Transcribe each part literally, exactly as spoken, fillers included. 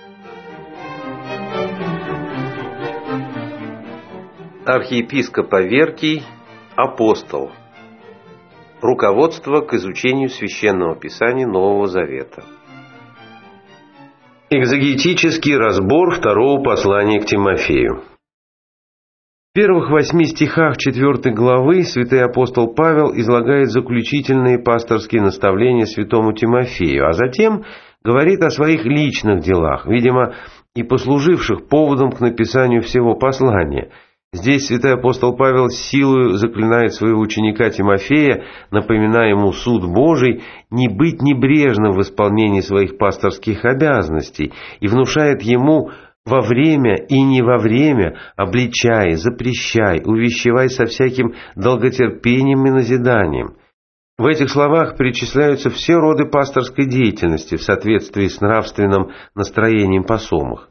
Архиепископ Аверкий, апостол. Руководство к изучению Священного Писания Нового Завета. Экзегетический разбор второго послания к Тимофею. В первых восьми стихах четвёртой главы святой апостол Павел излагает заключительные пасторские наставления святому Тимофею, а затем говорит о своих личных делах, видимо, и послуживших поводом к написанию всего послания. Здесь святой апостол Павел силою заклинает своего ученика Тимофея, напоминая ему суд Божий, не быть небрежным в исполнении своих пасторских обязанностей и внушает ему: во время и не во время обличай, запрещай, увещевай со всяким долготерпением и назиданием. В этих словах перечисляются все роды пасторской деятельности в соответствии с нравственным настроением посомых.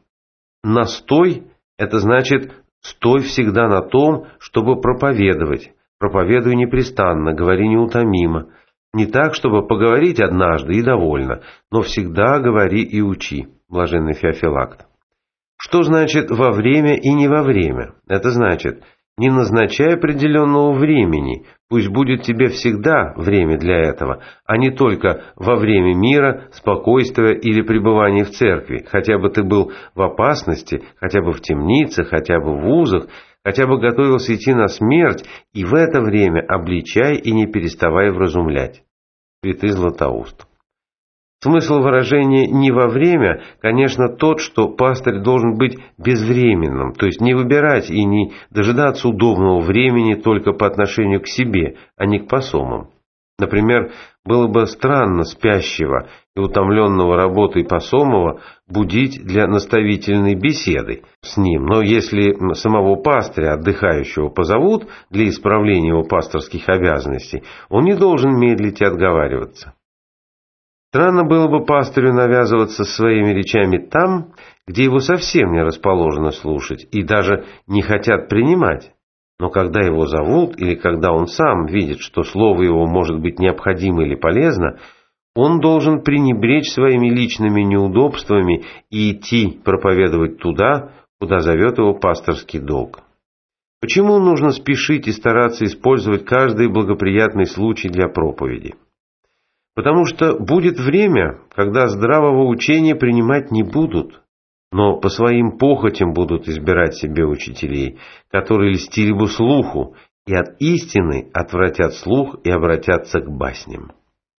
Настой – это значит: стой всегда на том, чтобы проповедовать. Проповедуй непрестанно, говори неутомимо. Не так, чтобы поговорить однажды и довольно, но всегда говори и учи. Блаженный Феофилакт. Что значит «во время и не во время»? Это значит: не назначай определенного времени, пусть будет тебе всегда время для этого, а не только во время мира, спокойствия или пребывания в церкви, хотя бы ты был в опасности, хотя бы в темнице, хотя бы в вузах, хотя бы готовился идти на смерть, и в это время обличай и не переставай вразумлять. Святый Златоуст. Смысл выражения «не во время», конечно, тот, что пастырь должен быть безвременным, то есть не выбирать и не дожидаться удобного времени только по отношению к себе, а не к посомам. Например, было бы странно спящего и утомленного работой посомого будить для наставительной беседы с ним, но если самого пастыря, отдыхающего, позовут для исправления его пасторских обязанностей, он не должен медлить и отговариваться. Странно было бы пастырю навязываться своими речами там, где его совсем не расположено слушать и даже не хотят принимать. Но когда его зовут или когда он сам видит, что слово его может быть необходимо или полезно, он должен пренебречь своими личными неудобствами и идти проповедовать туда, куда зовет его пасторский долг. Почему нужно спешить и стараться использовать каждый благоприятный случай для проповеди? Потому что будет время, когда здравого учения принимать не будут, но по своим похотям будут избирать себе учителей, которые льстили бы слуху, и от истины отвратят слух и обратятся к басням.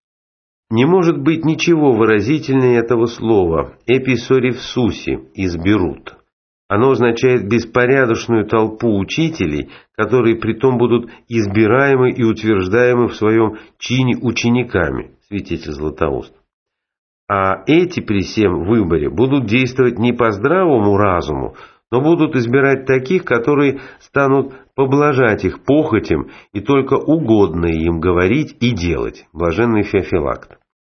Не может быть ничего выразительнее этого слова «эписоревсуси» изберут. Оно означает беспорядочную толпу учителей, которые притом будут избираемы и утверждаемы в своем чине учениками, святитель Златоуст. А эти при всем выборе будут действовать не по здравому разуму, но будут избирать таких, которые станут поблажать их похотям и только угодное им говорить и делать. Блаженный Феофилакт.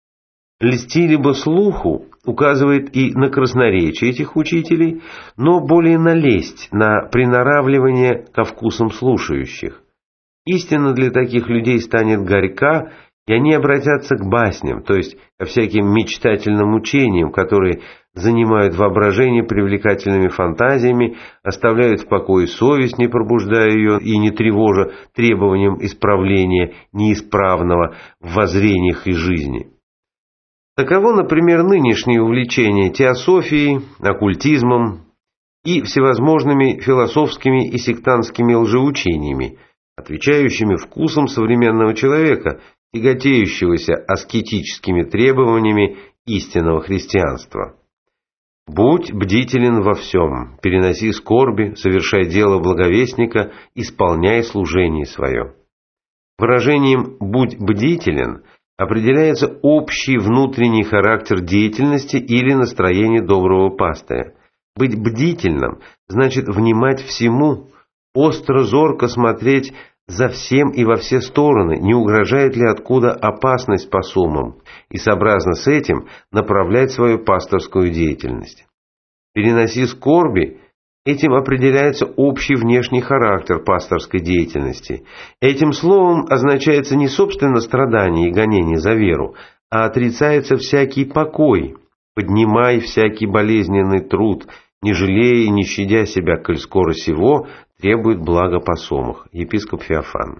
Льстили бы слуху указывает и на красноречие этих учителей, но более на лесть, на приноравливание ко вкусам слушающих. Истина для таких людей станет горька, и они обратятся к басням, то есть ко всяким мечтательным учениям, которые занимают воображение привлекательными фантазиями, оставляют в покое совесть, не пробуждая ее и не тревожа требованием исправления неисправного в воззрениях и жизни. Таково, например, нынешнее увлечение теософией, оккультизмом и всевозможными философскими и сектантскими лжеучениями, отвечающими вкусам современного человека, тяготеющегося аскетическими требованиями истинного христианства. «Будь бдителен во всем, переноси скорби, совершай дело благовестника, исполняй служение свое». Выражением «будь бдителен» определяется общий внутренний характер деятельности или настроение доброго пастыря. Быть бдительным значит внимать всему, остро-зорко смотреть за всем и во все стороны, не угрожает ли откуда опасность посомам, и сообразно с этим направлять свою пасторскую деятельность. Переноси скорби. Этим определяется общий внешний характер пасторской деятельности. Этим словом означается не собственно страдание и гонение за веру, а отрицается всякий покой, поднимай всякий болезненный труд, не жалея и не щадя себя, коль скоро сего требует блага посомых». Епископ Феофан.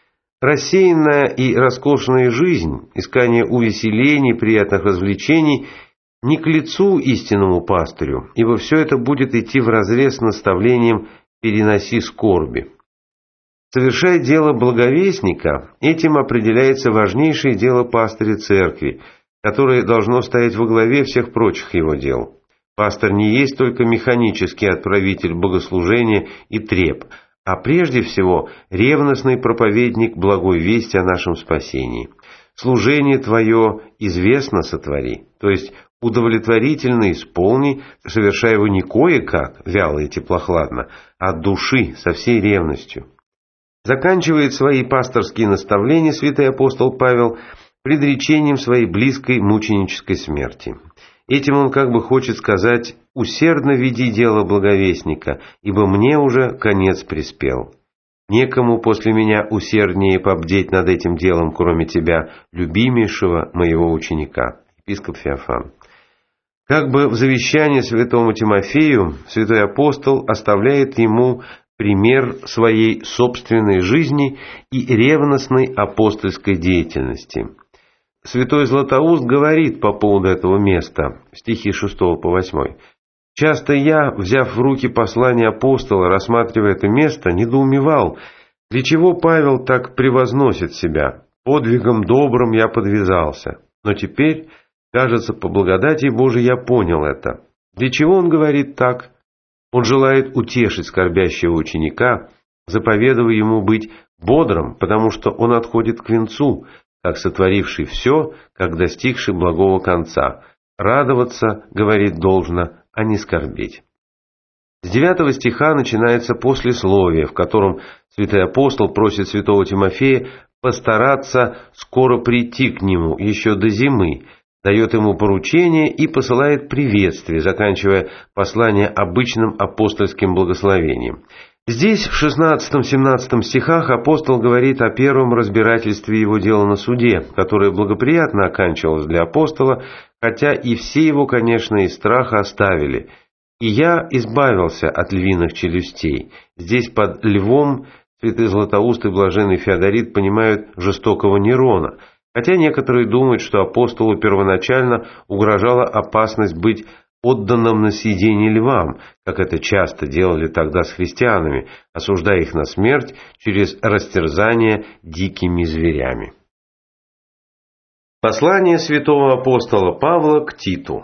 Рассеянная и роскошная жизнь, искание увеселений, приятных развлечений не к лицу истинному пастырю, ибо все это будет идти вразрез с наставлением «переноси скорби». Совершая дело благовестника, этим определяется важнейшее дело пастыря церкви, которое должно стоять во главе всех прочих его дел. Пастор не есть только механический отправитель богослужения и треб, а прежде всего ревностный проповедник благой вести о нашем спасении. «Служение твое известно сотвори», то есть удовлетворительно исполни, совершая его не кое-как, вяло и теплохладно, а от души, со всей ревностью. Заканчивает свои пасторские наставления святой апостол Павел предречением своей близкой мученической смерти. Этим он как бы хочет сказать: «Усердно веди дело благовестника, ибо мне уже конец приспел. Некому после меня усерднее побдеть над этим делом, кроме тебя, любимейшего моего ученика». Епископ Феофан. Как бы в завещании святому Тимофею святой апостол оставляет ему пример своей собственной жизни и ревностной апостольской деятельности. Святой Златоуст говорит по поводу этого места, стихи шестого по восьмой. «Часто я, взяв в руки послание апостола, рассматривая это место, недоумевал, для чего Павел так превозносит себя. Подвигом добрым я подвязался. Но теперь, кажется, по благодати Божией я понял это. Для чего он говорит так? Он желает утешить скорбящего ученика, заповедуя ему быть бодрым, потому что он отходит к венцу, как сотворивший все, как достигший благого конца. Радоваться, говорит, должно, а не скорбеть». С девятого стиха начинается послесловие, в котором святой апостол просит святого Тимофея постараться скоро прийти к нему еще до зимы, дает ему поручение и посылает приветствие, заканчивая послание обычным апостольским благословением. Здесь, в шестнадцатом-семнадцатом стихах, апостол говорит о первом разбирательстве его дела на суде, которое благоприятно оканчивалось для апостола, хотя и все его, конечно, из страха оставили. «И я избавился от львиных челюстей». Здесь под львом святый Златоуст и блаженный Феодорит понимают жестокого Нерона, хотя некоторые думают, что апостолу первоначально угрожала опасность быть отданным на съедение львам, как это часто делали тогда с христианами, осуждая их на смерть через растерзание дикими зверями. Послание святого апостола Павла к Титу.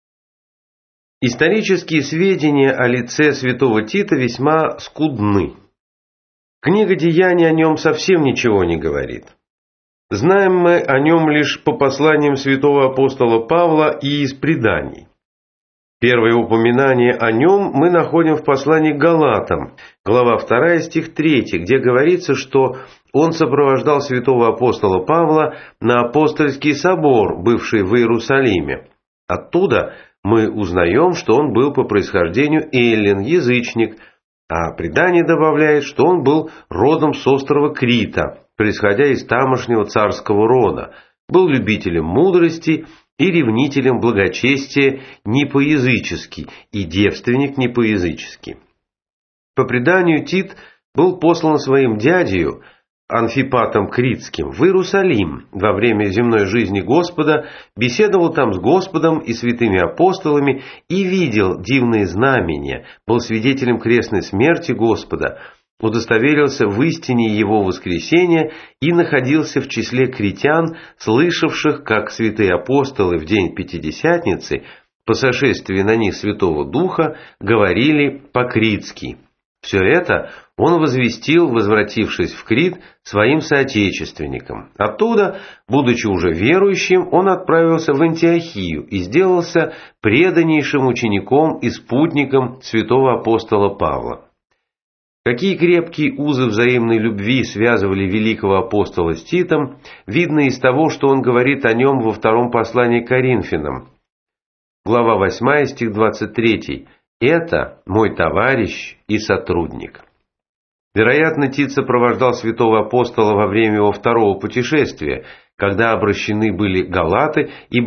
Исторические сведения о лице святого Тита весьма скудны. Книга Деяний о нем совсем ничего не говорит. Знаем мы о нем лишь по посланиям святого апостола Павла и из преданий. Первое упоминание о нем мы находим в послании к Галатам, глава вторая, стих третий, где говорится, что он сопровождал святого апостола Павла на апостольский собор, бывший в Иерусалиме. Оттуда мы узнаем, что он был по происхождению эллин, язычник, а предание добавляет, что он был родом с острова Крита, происходя из тамошнего царского рода, был любителем мудрости и ревнителем благочестия не по-язычески, и девственник не по-язычески. По преданию Тит был послан своим дядею Анфипатом Критским в Иерусалим во время земной жизни Господа, беседовал там с Господом и святыми апостолами и видел дивные знамения, был свидетелем крестной смерти Господа, удостоверился в истине Его воскресения и находился в числе критян, слышавших, как святые апостолы в день Пятидесятницы, по сошествии на них Святого Духа, говорили по-критски. Все это он возвестил, возвратившись в Крит, своим соотечественникам. Оттуда, будучи уже верующим, он отправился в Антиохию и сделался преданнейшим учеником и спутником святого апостола Павла. Какие крепкие узы взаимной любви связывали великого апостола с Титом, видно из того, что он говорит о нем во втором послании к Коринфянам. Глава восьмая, стих двадцать третий. «Это мой товарищ и сотрудник». Вероятно, Тит сопровождал святого апостола во время его второго путешествия, когда обращены были галаты, ибо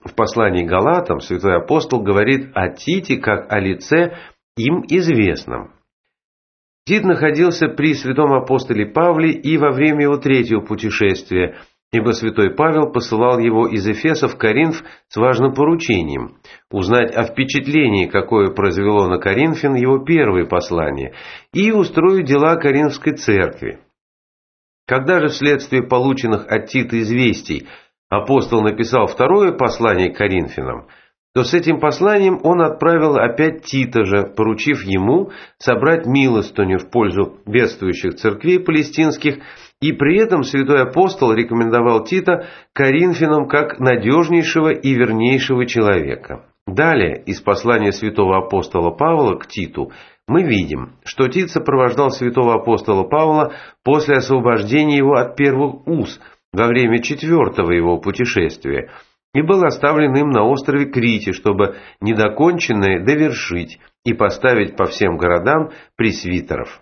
В послании к Галатам святой апостол говорит о Тите как о лице им известном. Тит находился при святом апостоле Павле и во время его третьего путешествия, ибо святой Павел посылал его из Эфеса в Коринф с важным поручением – узнать о впечатлении, какое произвело на коринфян его первое послание, и устроить дела Коринфской церкви. Когда же вследствие полученных от Тита известий апостол написал второе послание к коринфянам, то с этим посланием он отправил опять Тита же, поручив ему собрать милостыню в пользу бедствующих церквей палестинских, и при этом святой апостол рекомендовал Тита коринфянам как надежнейшего и вернейшего человека. Далее, из послания святого апостола Павла к Титу, мы видим, что Тит сопровождал святого апостола Павла после освобождения его от первых уз во время четвертого его путешествия, и был оставлен им на острове Крите, чтобы недоконченное довершить и поставить по всем городам пресвитеров.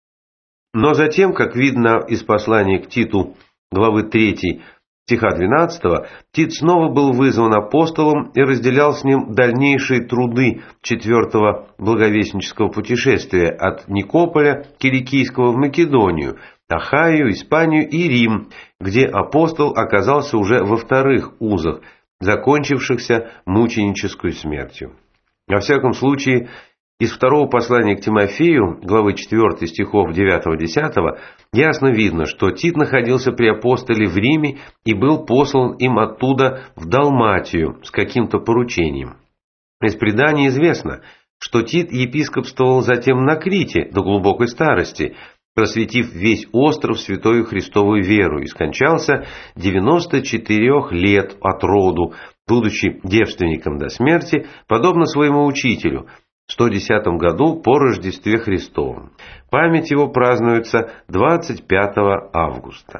Но затем, как видно из послания к Титу, главы третьей, стиха двенадцатого, Тит снова был вызван апостолом и разделял с ним дальнейшие труды четвертого благовестнического путешествия от Никополя Киликийского в Македонию, Ахаю, Испанию и Рим, где апостол оказался уже во вторых узах, закончившихся мученической смертью. Во всяком случае, из второго послания к Тимофею, главы четвёртой, стихов девятого-десятого, ясно видно, что Тит находился при апостоле в Риме и был послан им оттуда в Далматию с каким-то поручением. Из предания известно, что Тит епископствовал затем на Крите до глубокой старости, просветив весь остров святою Христовую веру, и скончался девяноста четырёх лет от роду, будучи девственником до смерти, подобно своему учителю, в сто десятом году по Рождестве Христовом. Память его празднуется двадцать пятого августа.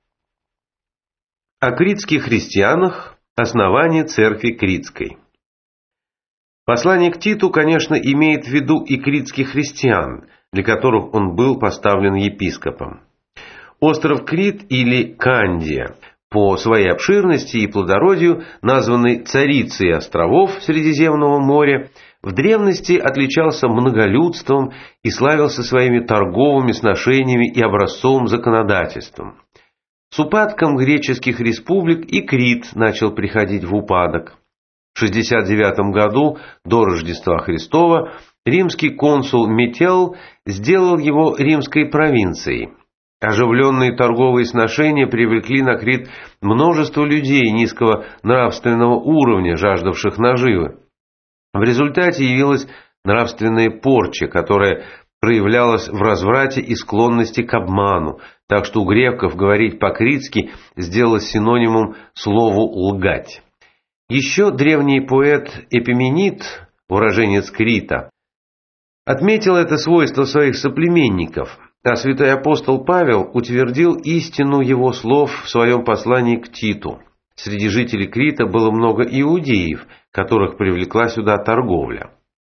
О критских христианах, основание церкви критской. Послание к Титу, конечно, имеет в виду и критских христиан, для которых он был поставлен епископом. Остров Крит или Кандия, по своей обширности и плодородию, названный царицей островов Средиземного моря, в древности отличался многолюдством и славился своими торговыми сношениями и образцовым законодательством. С упадком греческих республик и Крит начал приходить в упадок. В шестьдесят девятом году до Рождества Христова римский консул Метел сделал его римской провинцией. Оживленные торговые сношения привлекли на Крит множество людей низкого нравственного уровня, жаждавших наживы. В результате явилась нравственная порча, которая проявлялась в разврате и склонности к обману, так что у греков говорить по-критски сделалось синонимом слову «лгать». Еще древний поэт Эпименид, уроженец Крита, отметил это свойство своих соплеменников, а святой апостол Павел утвердил истину его слов в своем послании к Титу. Среди жителей Крита было много иудеев, которых привлекла сюда торговля.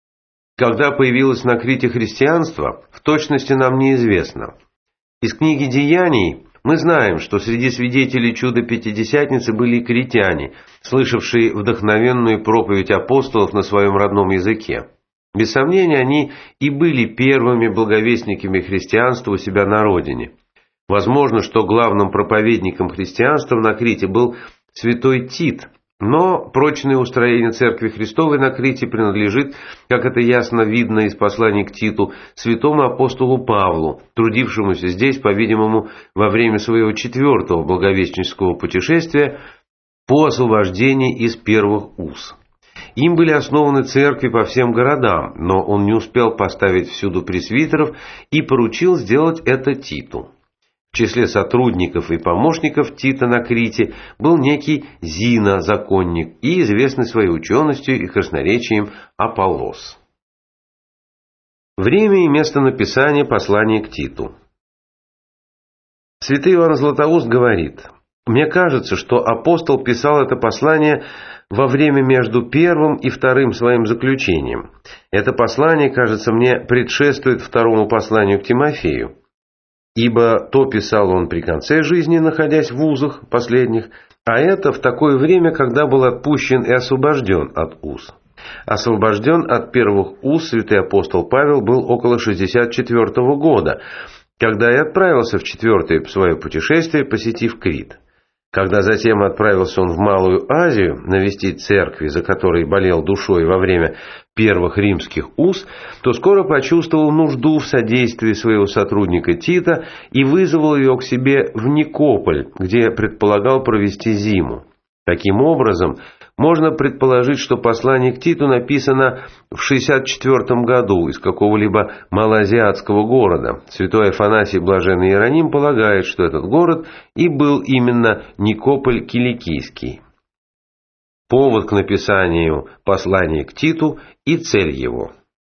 Когда появилось на Крите христианство, в точности нам неизвестно. Из книги «Деяний» мы знаем, что среди свидетелей чуда Пятидесятницы были и критяне, слышавшие вдохновенную проповедь апостолов на своем родном языке. Без сомнения, они и были первыми благовестниками христианства у себя на родине. Возможно, что главным проповедником христианства на Крите был святой Тит, но прочное устроение Церкви Христовой на Крите принадлежит, как это ясно видно из послания к Титу, святому апостолу Павлу, трудившемуся здесь, по-видимому, во время своего четвертого благовестнического путешествия по освобождении из первых уз. Им были основаны церкви по всем городам, но он не успел поставить всюду пресвитеров и поручил сделать это Титу. В числе сотрудников и помощников Тита на Крите был некий Зина, законник, и известный своей ученостью и красноречием Аполлос. Время и место написания послания к Титу. Святый Иоанн Златоуст говорит: «Мне кажется, что апостол писал это послание во время между первым и вторым своим заключением. Это послание, кажется мне, предшествует второму посланию к Тимофею. Ибо то писал он при конце жизни, находясь в узах последних, А это в такое время, когда был отпущен и освобожден от уз. Освобожден от первых уз святый апостол Павел был около шестьдесят четвёртого года, когда и отправился в четвертое свое путешествие, посетив Крит. Когда затем отправился он в Малую Азию навестить церкви, за которые болел душой во время первых римских уз, то скоро почувствовал нужду в содействии своего сотрудника Тита и вызвал его к себе в Никополь, где предполагал провести зиму. Таким образом, можно предположить, что послание к Титу написано в шестьдесят четвёртом году из какого-либо малоазиатского города. Святой Афанасий Блаженный Иероним полагает, что этот город и был именно Никополь Киликийский. Повод к написанию послания к Титу и цель его.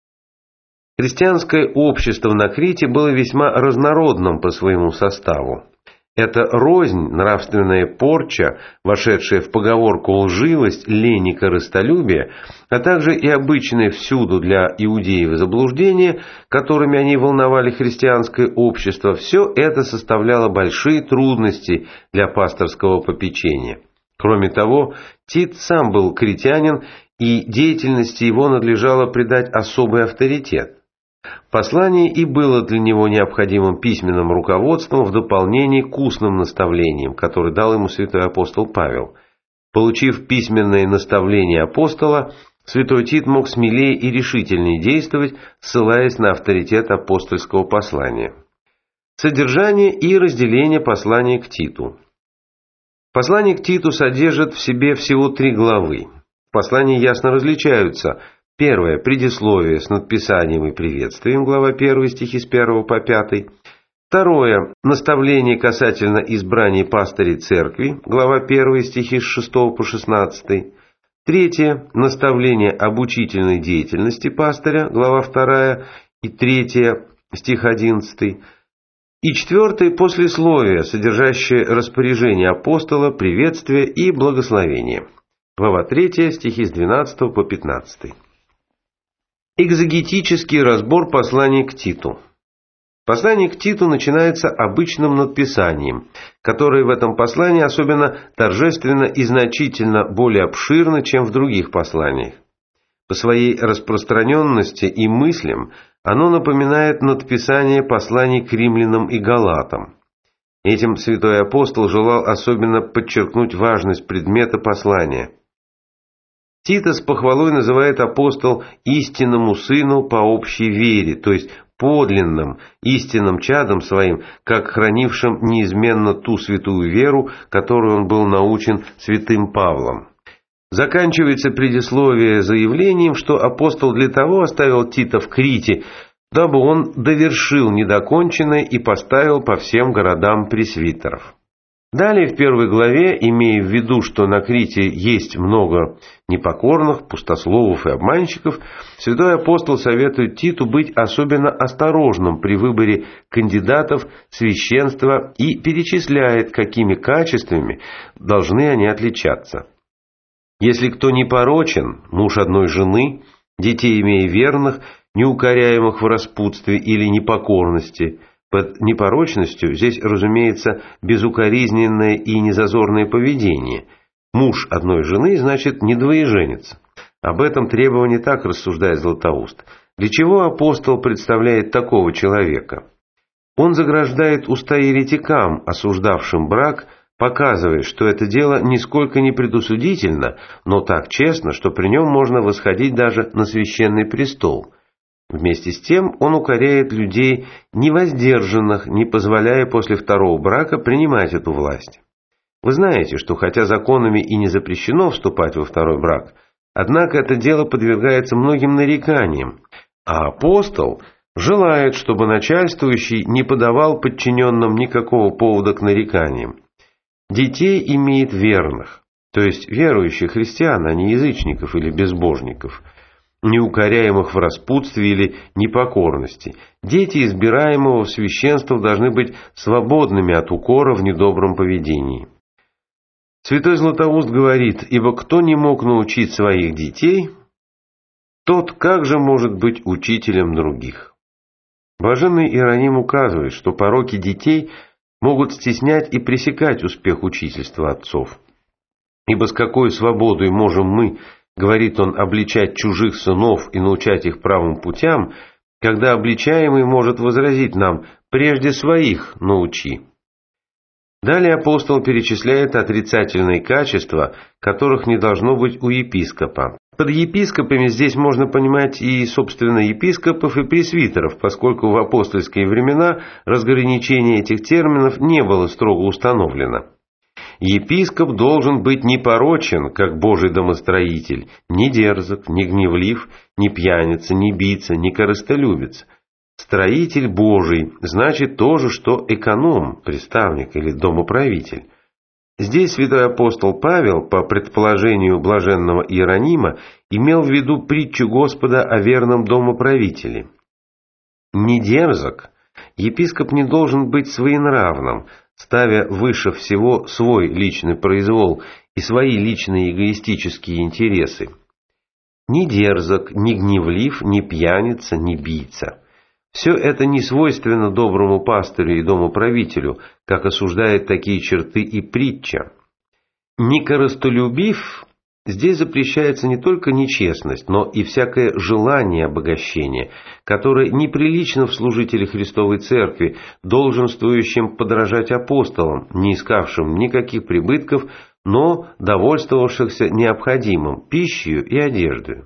Христианское общество на Крите было весьма разнородным по своему составу. Это рознь, нравственная порча, вошедшая в поговорку лживость, лень и корыстолюбие, а также и обычные всюду для иудеев заблуждения, которыми они волновали христианское общество, все это составляло большие трудности для пасторского попечения. Кроме того, Тит сам был критянин, и деятельности его надлежало придать особый авторитет. Послание и было для него необходимым письменным руководством в дополнение к устным наставлениям, которые дал ему святой апостол Павел. Получив письменное наставление апостола, святой Тит мог смелее и решительнее действовать, ссылаясь на авторитет апостольского послания. Содержание и разделение послания к Титу. Послание к Титу содержит в себе всего три главы. Послания ясно различаются. Первое – предисловие с надписанием и приветствием, глава первая, стихи с первого по пятый. Второе – наставление касательно избрания пастырей церкви, глава первая, стихи с шестого по шестнадцатый. Третье – наставление об учительной деятельности пастыря, глава вторая и третья, стих одиннадцатый. И четвертое – послесловие, содержащее распоряжение апостола, приветствие и благословение, глава третья, стихи с двенадцатого по пятнадцатый. Экзегетический разбор послания к Титу. Послание к Титу начинается обычным надписанием, которое в этом послании особенно торжественно и значительно более обширно, чем в других посланиях. По своей распространенности и мыслям оно напоминает надписание посланий к римлянам и галатам. Этим святой апостол желал особенно подчеркнуть важность предмета послания. Тита с похвалой называет апостол истинному сыну по общей вере, то есть подлинным, истинным чадом своим, как хранившим неизменно ту святую веру, которую он был научен святым Павлом. Заканчивается предисловие заявлением, что апостол для того оставил Тита в Крите, дабы он довершил недоконченное и поставил по всем городам пресвитеров. Далее в первой главе, имея в виду, что на Крите есть много непокорных, пустословов и обманщиков, святой апостол советует Титу быть особенно осторожным при выборе кандидатов в священство и перечисляет, какими качествами должны они отличаться. Если кто непорочен, муж одной жены, детей имея верных, неукоряемых в распутстве или непокорности. Под непорочностью здесь, разумеется, безукоризненное и незазорное поведение. Муж одной жены значит не двоеженец. Об этом требовании так рассуждает Златоуст. Для чего апостол представляет такого человека? Он заграждает уста еретикам, осуждавшим брак, показывая, что это дело нисколько не предусудительно, но так честно, что при нем можно восходить даже на священный престол. Вместе с тем он укоряет людей невоздержанных, не позволяя после второго брака принимать эту власть. Вы знаете, что хотя законами и не запрещено вступать во второй брак, однако это дело подвергается многим нареканиям, а апостол желает, чтобы начальствующий не подавал подчиненным никакого повода к нареканиям. Детей имеет верных, то есть верующих христиан, а не язычников или безбожников, неукоряемых в распутстве или непокорности. Дети избираемого в священство должны быть свободными от укора в недобром поведении. Святой Златоуст говорит: «Ибо кто не мог научить своих детей, тот как же может быть учителем других?» Блаженный Иероним указывает, что пороки детей могут стеснять и пресекать успех учительства отцов. Ибо с какой свободой можем мы, говорит он, обличать чужих сынов и научать их правым путям, когда обличаемый может возразить нам: прежде своих научи. Далее апостол перечисляет отрицательные качества, которых не должно быть у епископа. Под епископами здесь можно понимать и, собственно, епископов и пресвитеров, поскольку в апостольские времена разграничение этих терминов не было строго установлено. Епископ должен быть непорочен, как Божий домостроитель, не дерзок, не гневлив, не пьяница, не бийца, не корыстолюбец. Строитель Божий значит то же, что эконом, приставник или домоправитель. Здесь святой апостол Павел, по предположению блаженного Иеронима, имел в виду притчу Господа о верном домоправителе. Не дерзок, епископ не должен быть своенравным, ставя выше всего свой личный произвол и свои личные эгоистические интересы. Не дерзок, не гневлив, не пьяница, не бийца. Все это не свойственно доброму пастырю и домоправителю, как осуждает такие черты и притча. Не корыстолюбив, здесь запрещается не только нечестность, но и всякое желание обогащения, которое неприлично в служителе Христовой Церкви, долженствующим подражать апостолам, не искавшим никаких прибытков, но довольствовавшихся необходимым – пищей и одеждой.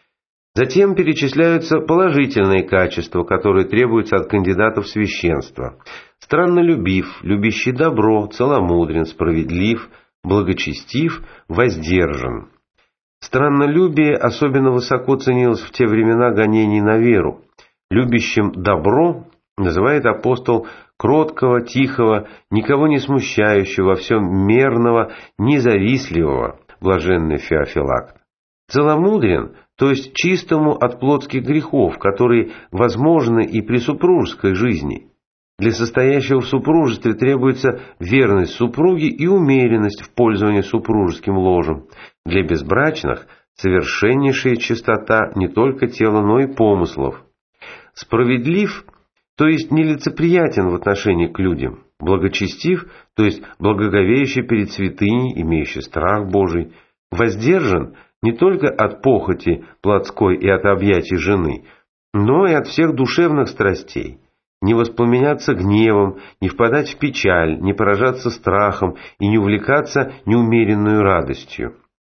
Затем перечисляются положительные качества, которые требуются от кандидатов в священство. Страннолюбив, любящий добро, целомудрен, справедлив, благочестив, воздержан. Страннолюбие особенно высоко ценилось в те времена гонений на веру. Любящим добро называет апостол кроткого, тихого, никого не смущающего, во всем мерного, независтливого, блаженный Феофилакт. Целомудрен, то есть чистому от плотских грехов, которые возможны и при супружеской жизни. Для состоящего в супружестве требуется верность супруге и умеренность в пользовании супружеским ложем. Для безбрачных – совершеннейшая чистота не только тела, но и помыслов. Справедлив, то есть нелицеприятен в отношении к людям. Благочестив, то есть благоговеющий перед святыней, имеющий страх Божий. Воздержан не только от похоти плотской и от объятий жены, но и от всех душевных страстей. Не воспламеняться гневом, не впадать в печаль, не поражаться страхом и не увлекаться неумеренную радостью.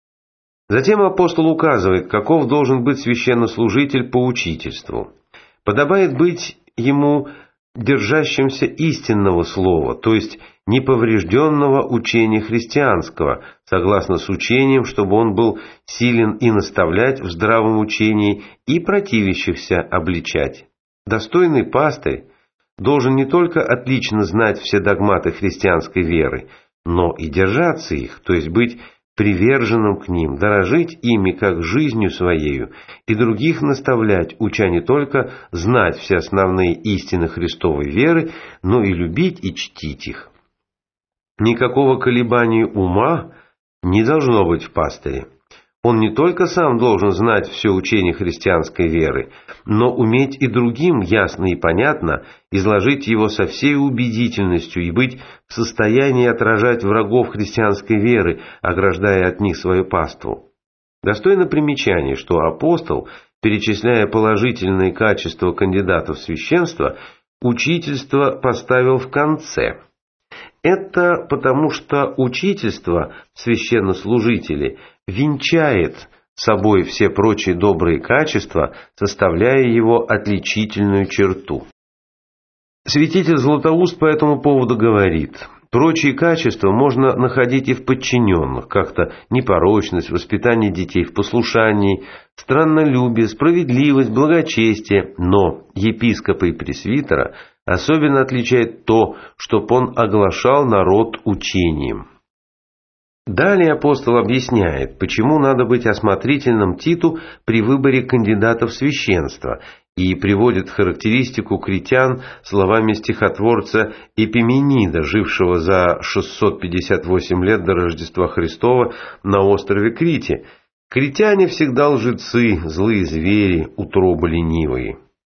Затем апостол указывает, каков должен быть священнослужитель по учительству. Подобает быть ему держащимся истинного слова, то есть неповрежденного учения христианского, согласно с учением, чтобы он был силен и наставлять в здравом учении, и противящихся обличать. Достойный пастырь должен не только отлично знать все догматы христианской веры, но и держаться их, то есть быть приверженным к ним, дорожить ими как жизнью своею, и других наставлять, уча не только знать все основные истины Христовой веры, но и любить и чтить их. Никакого колебания ума не должно быть в пастыре. Он не только сам должен знать все учение христианской веры, но уметь и другим ясно и понятно изложить его со всей убедительностью и быть в состоянии отражать врагов христианской веры, ограждая от них свою паству. Достойно примечания, что апостол, перечисляя положительные качества кандидатов в священство, учительство поставил в конце. Это потому, что учительство священнослужителей венчает собой все прочие добрые качества, составляя его отличительную черту. Святитель Златоуст по этому поводу говорит: прочие качества можно находить и в подчиненных, как-то непорочность, воспитание детей в послушании, страннолюбие, справедливость, благочестие, но епископа и пресвитера особенно отличает то, чтоб он оглашал народ учением. Далее апостол объясняет, почему надо быть осмотрительным Титу при выборе кандидатов в священство, и приводит характеристику критян словами стихотворца Эпименида, жившего за шестьсот пятьдесят восемь лет до Рождества Христова на острове Крите. «Критяне всегда лжецы, злые звери, утробы ленивые».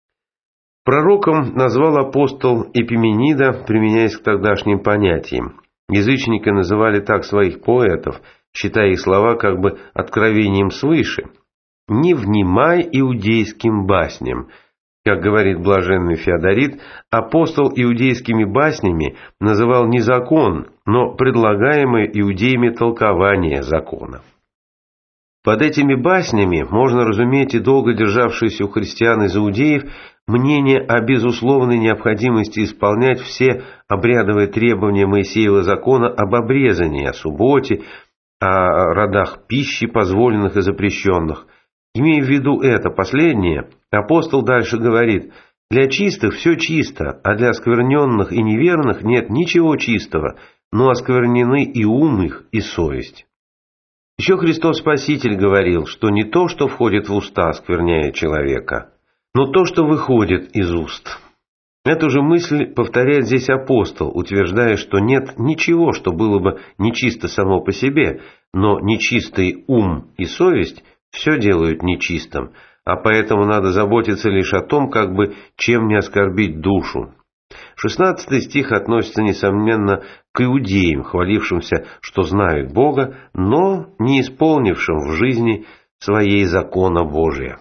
Пророком назвал апостол Эпименида, применяясь к тогдашним понятиям. Язычники называли так своих поэтов, считая их слова как бы откровением свыше. «Не внимай иудейским басням». Как говорит блаженный Феодорит, апостол иудейскими баснями называл не закон, но предлагаемое иудеями толкование закона. Под этими баснями можно разуметь и долго державшееся у христиан из иудеев мнение о безусловной необходимости исполнять все обрядовые требования Моисеева закона об обрезании, о субботе, о родах пищи, позволенных и запрещенных. Имея в виду это последнее, апостол дальше говорит: «Для чистых все чисто, а для оскверненных и неверных нет ничего чистого, но осквернены и ум их, и совесть». Еще Христос Спаситель говорил, что не то, что входит в уста, оскверняет человека, но то, что выходит из уст. Эту же мысль повторяет здесь апостол, утверждая, что нет ничего, что было бы нечисто само по себе, но нечистый ум и совесть все делают нечистым, а поэтому надо заботиться лишь о том, как бы чем не оскорбить душу. Шестнадцатый стих относится, несомненно, к иудеям, хвалившимся, что знают Бога, но не исполнившим в жизни своей закона Божия.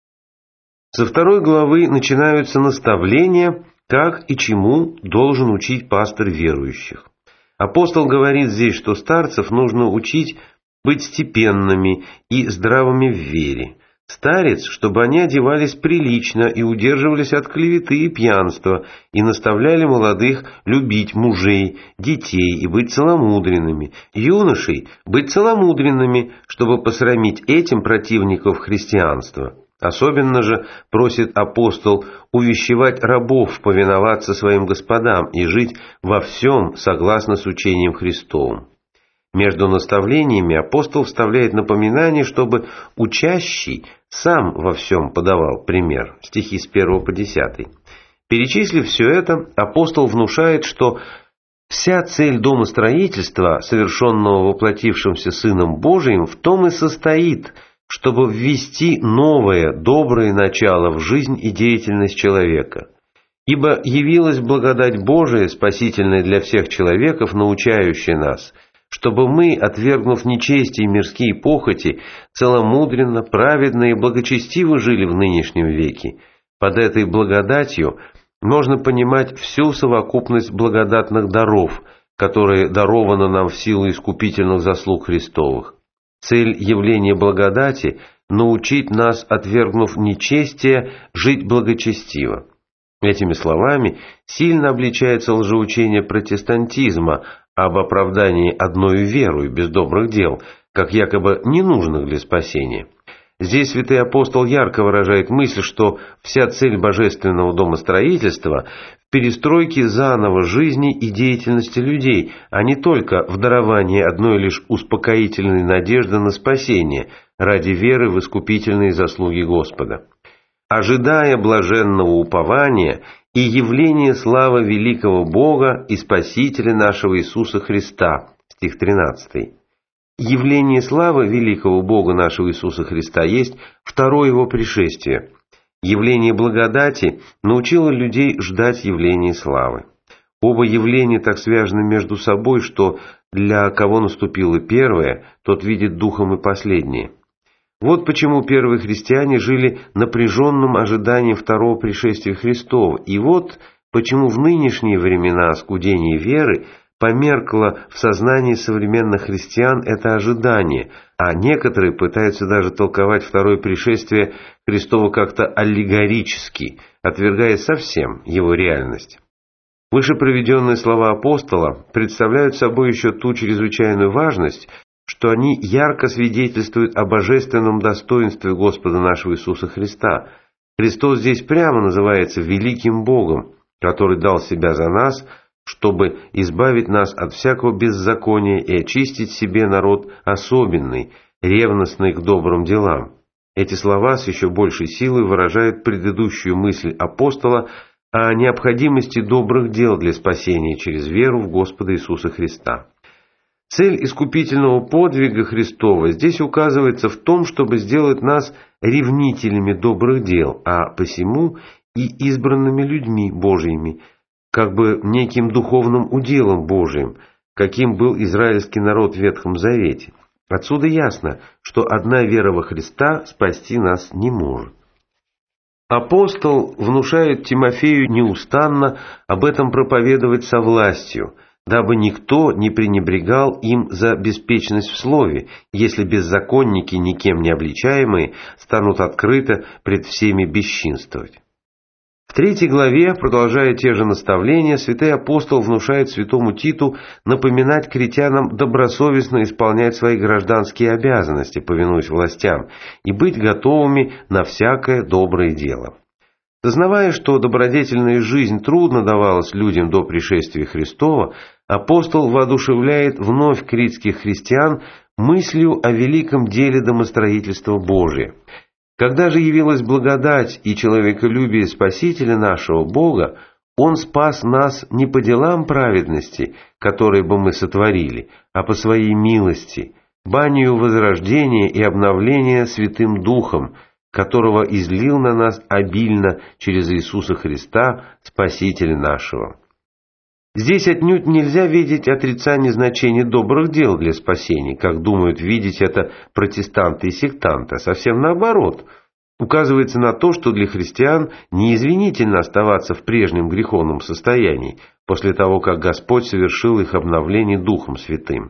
Со второй главы начинаются наставления, как и чему должен учить пастырь верующих. Апостол говорит здесь, что старцев нужно учить быть степенными и здравыми в вере. Старец, чтобы они одевались прилично и удерживались от клеветы и пьянства, и наставляли молодых любить мужей, детей и быть целомудренными, юношей быть целомудренными, чтобы посрамить этим противников христианства. Особенно же просит апостол увещевать рабов повиноваться своим господам и жить во всем согласно с учением Христовым. Между наставлениями апостол вставляет напоминание, чтобы учащий сам во всем подавал пример. Стихи с первого по десятый. Перечислив все это, апостол внушает, что вся цель домостроительства, совершенного воплотившимся Сыном Божиим, в том и состоит, чтобы ввести новое, доброе начало в жизнь и деятельность человека. Ибо явилась благодать Божия, спасительная для всех человеков, научающая нас, чтобы мы, отвергнув нечестие и мирские похоти, целомудренно, праведно и благочестиво жили в нынешнем веке. Под этой благодатью можно понимать всю совокупность благодатных даров, которые дарованы нам в силу искупительных заслуг Христовых. Цель явления благодати – научить нас, отвергнув нечестие, жить благочестиво. Этими словами сильно обличается лжеучение протестантизма об оправдании одною верою без добрых дел, как якобы ненужных для спасения. Здесь святый апостол ярко выражает мысль, что вся цель божественного домостроительства в перестройке заново жизни и деятельности людей, а не только в даровании одной лишь успокоительной надежды на спасение ради веры в искупительные заслуги Господа. Ожидая блаженного упования и явления славы великого Бога и Спасителя нашего Иисуса Христа. Стих тринадцатый. Явление славы великого Бога нашего Иисуса Христа есть второе Его пришествие. Явление благодати научило людей ждать явления славы. Оба явления так связаны между собой, что для кого наступило первое, тот видит духом и последнее. Вот почему первые христиане жили напряженным ожиданием второго пришествия Христова, и вот почему в нынешние времена оскудения веры померкло в сознании современных христиан это ожидание, а некоторые пытаются даже толковать второе пришествие Христова как-то аллегорически, отвергая совсем его реальность. Выше приведенные слова апостола представляют собой еще ту чрезвычайную важность, что они ярко свидетельствуют о божественном достоинстве Господа нашего Иисуса Христа. Христос здесь прямо называется великим Богом, который дал себя за нас, чтобы избавить нас от всякого беззакония и очистить себе народ особенный, ревностный к добрым делам. Эти слова с еще большей силой выражают предыдущую мысль апостола о необходимости добрых дел для спасения через веру в Господа Иисуса Христа. Цель искупительного подвига Христова здесь указывается в том, чтобы сделать нас ревнителями добрых дел, а посему и избранными людьми Божьими, как бы неким духовным уделом Божиим, каким был израильский народ в Ветхом Завете. Отсюда ясно, что одна вера во Христа спасти нас не может. Апостол внушает Тимофею неустанно об этом проповедовать со властью, дабы никто не пренебрегал им за беспечность в слове, если беззаконники, никем не обличаемые, станут открыто пред всеми бесчинствовать. В третьей главе, продолжая те же наставления, святой апостол внушает святому Титу напоминать критянам добросовестно исполнять свои гражданские обязанности, повинуясь властям, и быть готовыми на всякое доброе дело. Сознавая, что добродетельная жизнь трудно давалась людям до пришествия Христова, апостол воодушевляет вновь критских христиан мыслью о великом деле домостроительства Божия. Когда же явилась благодать и человеколюбие Спасителя нашего Бога, Он спас нас не по делам праведности, которые бы мы сотворили, а по Своей милости, банию возрождения и обновления Святым Духом, которого излил на нас обильно через Иисуса Христа, Спасителя нашего. Здесь отнюдь нельзя видеть отрицание значения добрых дел для спасения, как думают видеть это протестанты и сектанты, а совсем наоборот. Указывается на то, что для христиан неизвинительно оставаться в прежнем греховном состоянии, после того, как Господь совершил их обновление Духом Святым.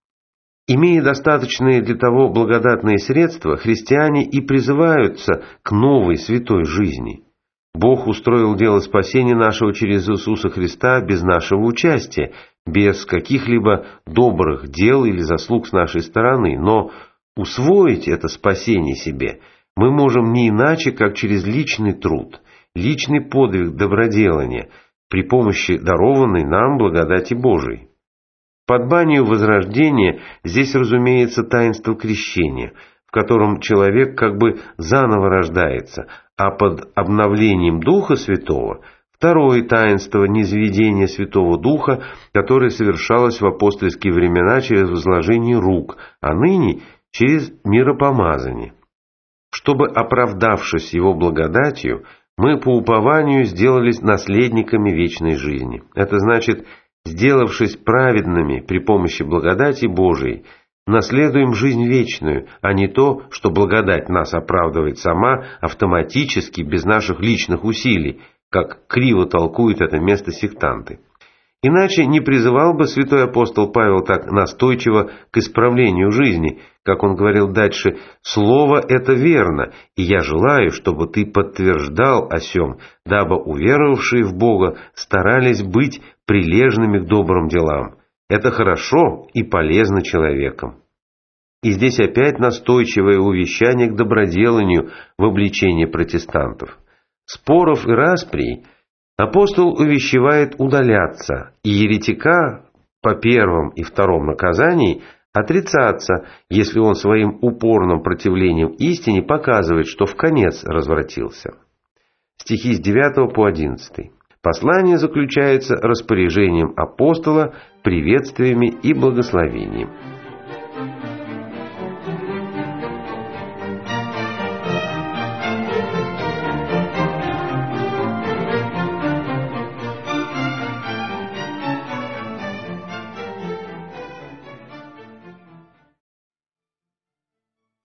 Имея достаточные для того благодатные средства, христиане и призываются к новой святой жизни. Бог устроил дело спасения нашего через Иисуса Христа без нашего участия, без каких-либо добрых дел или заслуг с нашей стороны, но усвоить это спасение себе мы можем не иначе, как через личный труд, личный подвиг доброделания при помощи дарованной нам благодати Божией. Под банию возрождения здесь, разумеется, таинство крещения, в котором человек как бы заново рождается, а под обновлением Духа Святого второе таинство низведения Святого Духа, которое совершалось в апостольские времена через возложение рук, а ныне через миропомазание. Чтобы, оправдавшись Его благодатью, мы по упованию сделались наследниками вечной жизни. Это значит, сделавшись праведными при помощи благодати Божией, наследуем жизнь вечную, а не то, что благодать нас оправдывает сама автоматически, без наших личных усилий, как криво толкуют это место сектанты. Иначе не призывал бы святой апостол Павел так настойчиво к исправлению жизни, как он говорил дальше: «Слово это верно, и я желаю, чтобы ты подтверждал о сем, дабы уверовавшие в Бога старались быть прилежными к добрым делам. Это хорошо и полезно человеком». И здесь опять настойчивое увещание к доброделанию в обличении протестантов. Споров и расприй апостол увещевает удаляться, и еретика по первом и втором наказании отрицаться, если он своим упорным противлением истине показывает, что вконец развратился. Стихи с девятого по одиннадцатый. Послание заключается распоряжением апостола, приветствиями и благословением.